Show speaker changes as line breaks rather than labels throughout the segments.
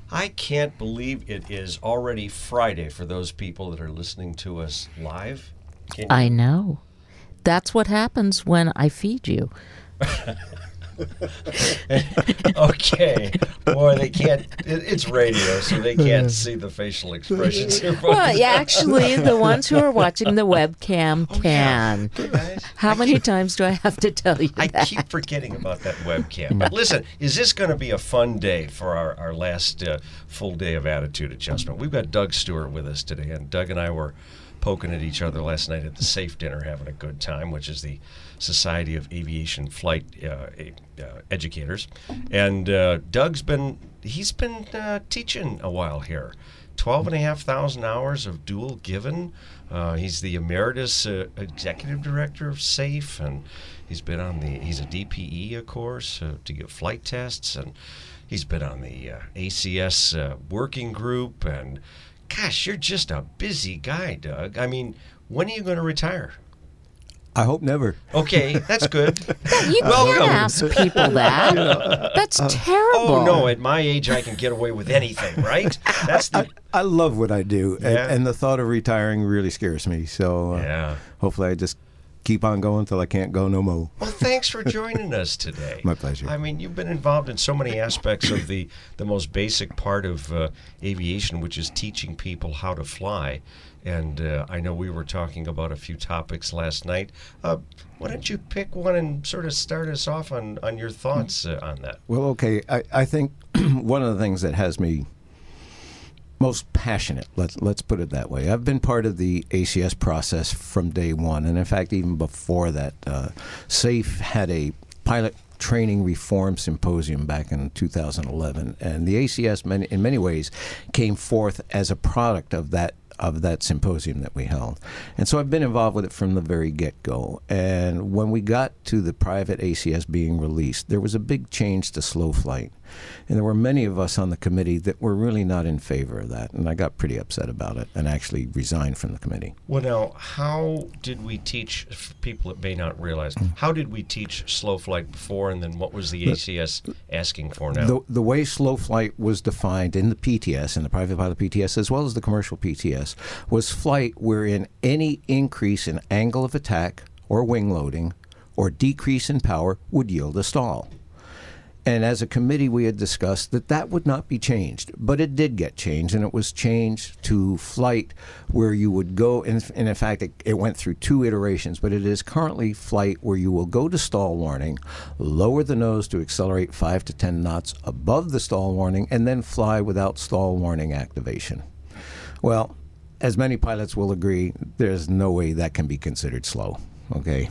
I can't believe it is already Friday for those people that are listening to us live.
I know. That's what happens when I feed you.
Okay. Boy, they can't. It's radio, so they can't see the facial expressions here.
Well, yeah, actually, the ones who are watching the webcam can.
Guys,
How many times do I have to tell you
I
that?
keep forgetting about that webcam. But listen, is this going to be a fun day for our last full day of attitude adjustment? We've got Doug Stewart with us today, and Doug and I were poking at each other last night at the SAFE dinner, having a good time, which is the Society of Aviation Flight Educators. And Doug's been teaching a while here. 12,500 hours of dual given. He's the emeritus executive director of SAFE, and he's a DPE, of course, to give flight tests, and he's been on the ACS working group. And gosh, you're just a busy guy, Doug. I mean, when are you going to retire?
I hope never.
Okay, that's good.
You can't ask people that. That's terrible.
Oh, no, at my age, I can get away with anything, right? That's the...
I love what I do,
Yeah.
and the thought of retiring really scares me. So
Yeah.
hopefully I just keep on going until I can't go no more.
Well, thanks for joining us today.
My pleasure.
I mean, you've been involved in so many aspects of the most basic part of aviation, which is teaching people how to fly. And I know we were talking about a few topics last night. Why don't you pick one and sort of start us off on your thoughts on that?
Well, okay. I think one of the things that has me most passionate, let's put it that way. I've been part of the ACS process from day one, and in fact, even before that, SAFE had a pilot training reform symposium back in 2011, and the ACS, in many ways, came forth as a product of that symposium that we held. And so I've been involved with it from the very get-go. And when we got to the private ACS being released, there was a big change to slow flight. And there were many of us on the committee that were really not in favor of that. And I got pretty upset about it and actually resigned from the committee.
Well, now, how did we teach, for people that may not realize, how did we teach slow flight before, and then what was the ACS asking for now?
The way slow flight was defined in the PTS, in the private pilot PTS, as well as the commercial PTS, was flight wherein any increase in angle of attack or wing loading or decrease in power would yield a stall. And as a committee, we had discussed that would not be changed. But it did get changed, and it was changed to flight where you would go, and in fact, it went through 2 iterations, but it is currently flight where you will go to stall warning, lower the nose to accelerate 5 to 10 knots above the stall warning, and then fly without stall warning activation. Well, as many pilots will agree, there's no way that can be considered slow, okay?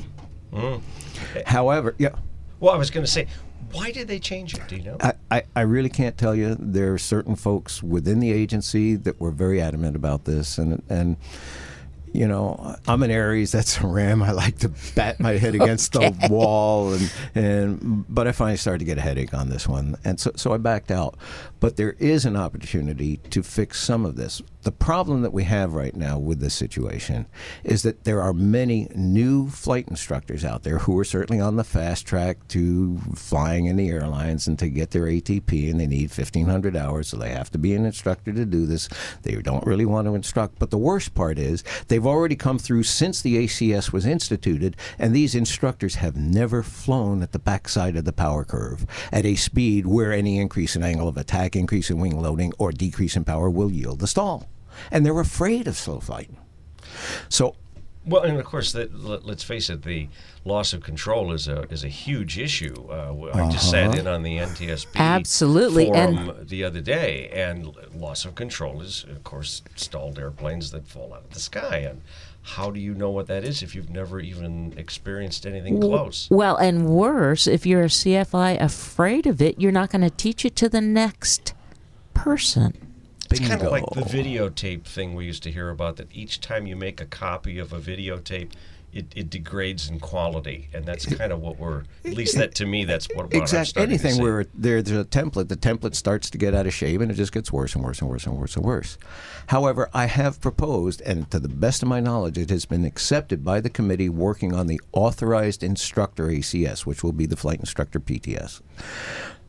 However, yeah.
Well, I was going to say, why did they change it? Do you know?
I really can't tell you. There are certain folks within the agency that were very adamant about this, and you know, I'm an Aries. That's a Ram. I like to bat my head against the wall, but I finally started to get a headache on this one, and so I backed out. But there is an opportunity to fix some of this. The problem that we have right now with this situation is that there are many new flight instructors out there who are certainly on the fast track to flying in the airlines and to get their ATP, and they need 1,500 hours, so they have to be an instructor to do this. They don't really want to instruct. But the worst part is they've already come through since the ACS was instituted, and these instructors have never flown at the backside of the power curve at a speed where any increase in angle of attack, increase in wing loading, or decrease in power will yield a stall. And they're afraid of slow flight. So,
well, and of course, let's face it, the loss of control is a huge issue. I just sat in on the NTSB
Absolutely.
forum the other day, and loss of control is, of course, stalled airplanes that fall out of the sky. And how do you know what that is if you've never even experienced anything close?
Well, and worse, if you're a CFI afraid of it, you're not going to teach it to the next person.
It's kind of like the videotape thing we used to hear about, that each time you make a copy of a videotape, it degrades in quality, and that's kind of what we're, at least that to me, that's what I'm starting
anything
to see.
where there's a template, the template starts to get out of shape, and it just gets worse and worse and worse and worse and worse. However, I have proposed, and to the best of my knowledge, it has been accepted by the committee working on the Authorized Instructor ACS, which will be the Flight Instructor PTS.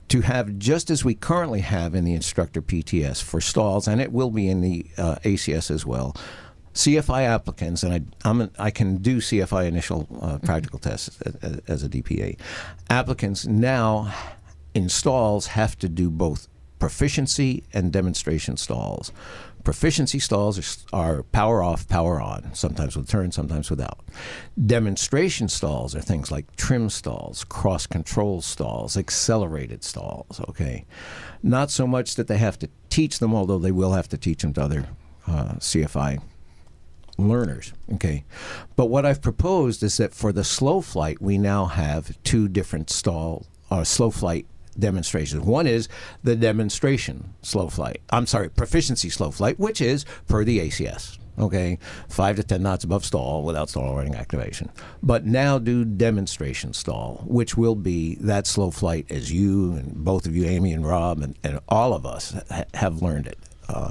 to have, just as we currently have in the instructor PTS for stalls, and it will be in the ACS as well, CFI applicants, and I can do CFI initial practical tests as a DPA. Applicants now in stalls have to do both proficiency and demonstration stalls. Proficiency stalls are power off, power on, sometimes with turn, sometimes without. Demonstration stalls are things like trim stalls, cross control stalls, accelerated stalls, okay? Not so much that they have to teach them, although they will have to teach them to other CFI learners, okay? But what I've proposed is that for the slow flight, we now have two different slow flight demonstrations. One is the demonstration slow flight. Proficiency slow flight, which is per the ACS. Okay, 5 to 10 knots above stall without stall running activation. But now do demonstration stall, which will be that slow flight as you and both of you, Amy and Rob, and all of us have learned it.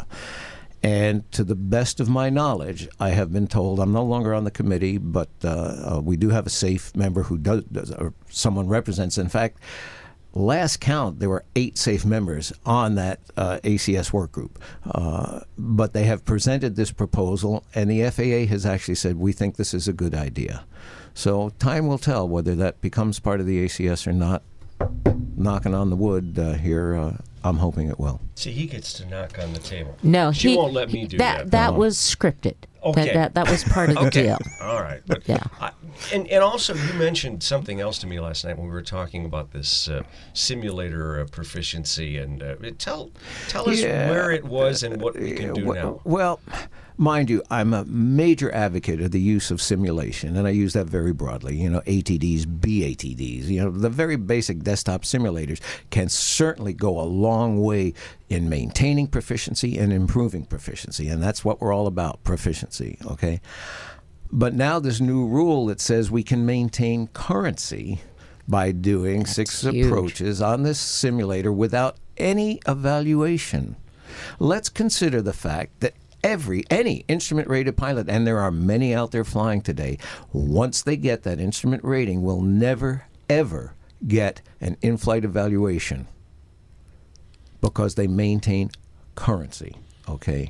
And to the best of my knowledge, I have been told, I'm no longer on the committee, but we do have a SAFE member who does or someone represents. In fact, last count, there were 8 SAFE members on that ACS work group. But they have presented this proposal, and the FAA has actually said, we think this is a good idea. So time will tell whether that becomes part of the ACS or not. Knocking on the wood here, I'm hoping it will.
See, he gets to knock on the table.
No,
she won't let me do that.
That was scripted.
Okay.
That was part of the deal.
All right. But
yeah.
And also, you mentioned something else to me last night when we were talking about this simulator proficiency. And tell us where it was and what we can do now.
Well, mind you, I'm a major advocate of the use of simulation, and I use that very broadly. ATDs, BATDs, the very basic desktop simulators can certainly go a long way in maintaining proficiency and improving proficiency, and that's what we're all about, proficiency, okay? But now this new rule that says we can maintain currency by doing 6 approaches on this simulator without any evaluation. Let's consider the fact that any instrument-rated pilot, and there are many out there flying today, once they get that instrument rating, will never, ever get an in-flight evaluation because they maintain currency, okay?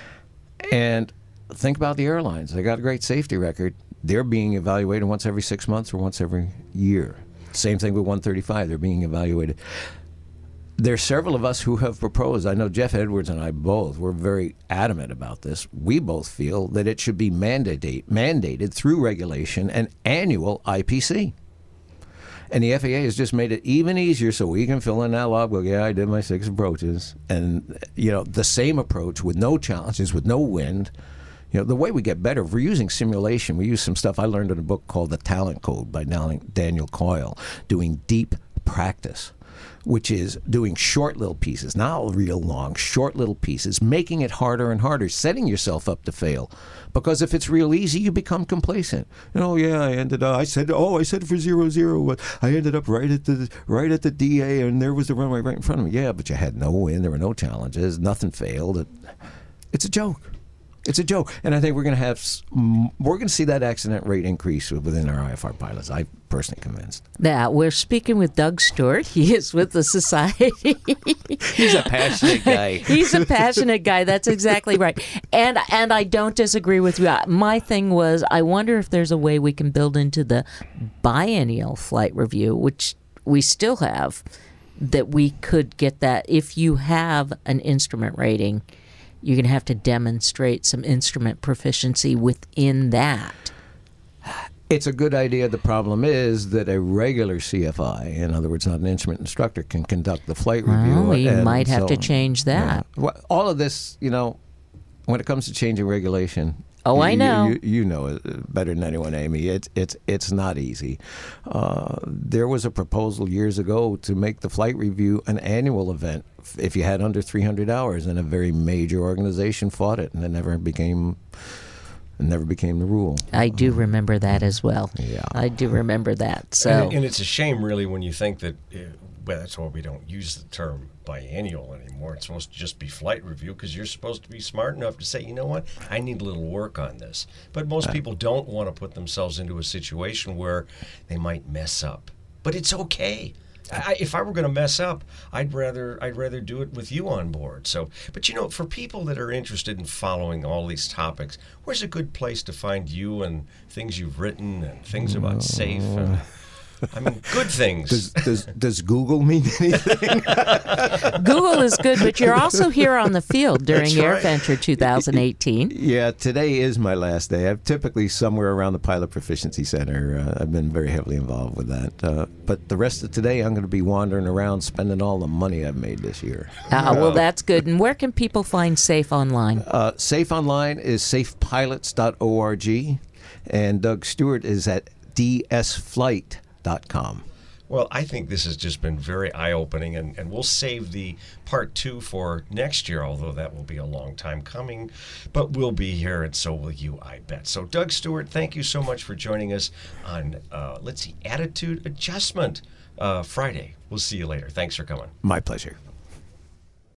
And think about the airlines. They got a great safety record. They're being evaluated once every 6 months or once every year. Same thing with 135. They're being evaluated. There's several of us who have proposed. I know Jeff Edwards and I both were very adamant about this. We both feel that it should be mandated through regulation an annual IPC. And the FAA has just made it even easier so we can fill in that logbook. Yeah, I did my 6 approaches. And, the same approach with no challenges, with no wind. The way we get better, if we're using simulation, we use some stuff I learned in a book called The Talent Code by Daniel Coyle, doing deep practice, which is doing short little pieces, not real long, short little pieces, making it harder and harder, setting yourself up to fail. Because if it's real easy, you become complacent. I said for 0-0, but I ended up right at the DA, and there was the runway right in front of me. Yeah, but you had no wind, there were no challenges, nothing failed. It's a joke. It's a joke, and I think we're going to see that accident rate increase within our IFR pilots. I'm personally convinced.
Yeah, we're speaking with Doug Stewart. He is with the Society.
He's a passionate guy.
He's a passionate guy. That's exactly right. And I don't disagree with you. My thing was, I wonder if there's a way we can build into the biennial flight review, which we still have, that we could get that if you have an instrument rating. You're going to have to demonstrate some instrument proficiency within that.
It's a good idea. The problem is that a regular CFI, in other words, not an instrument instructor, can conduct the flight review.
Well, we might have to change that.
Yeah. Well, all of this, when it comes to changing regulation.
Oh, I know.
You know it better than anyone, Amy. It's not easy. There was a proposal years ago to make the flight review an annual event if you had under 300 hours, and a very major organization fought it, and it never became the rule.
I do remember that as well.
Yeah,
I do remember that. So,
and it's a shame, really, when you think that. That's why we don't use the term biennial anymore. It's supposed to just be flight review, because you're supposed to be smart enough to say, you know what, I need a little work on this. But most people don't want to put themselves into a situation where they might mess up. But it's okay. If I were going to mess up, I'd rather do it with you on board. So, but you know, for people that are interested in following all these topics, where's a good place to find you and things you've written and things about SAFE? And, I mean, good things.
Does Google mean anything?
Google is good, but you're also here on the field during
That's
Air
right.
Venture 2018.
Yeah, today is my last day. I'm typically somewhere around the Pilot Proficiency Center. I've been very heavily involved with that. But the rest of today, I'm going to be wandering around spending all the money I've made this year.
Well, that's good. And where can people find SAFE online?
SAFE online is safepilots.org, and Doug Stewart is at dsflight.com.
Well, I think this has just been very eye-opening, and we'll save the part 2 for next year, although that will be a long time coming. But we'll be here, and so will you, I bet. So, Doug Stewart, thank you so much for joining us on, Attitude Adjustment Friday. We'll see you later. Thanks for coming.
My pleasure.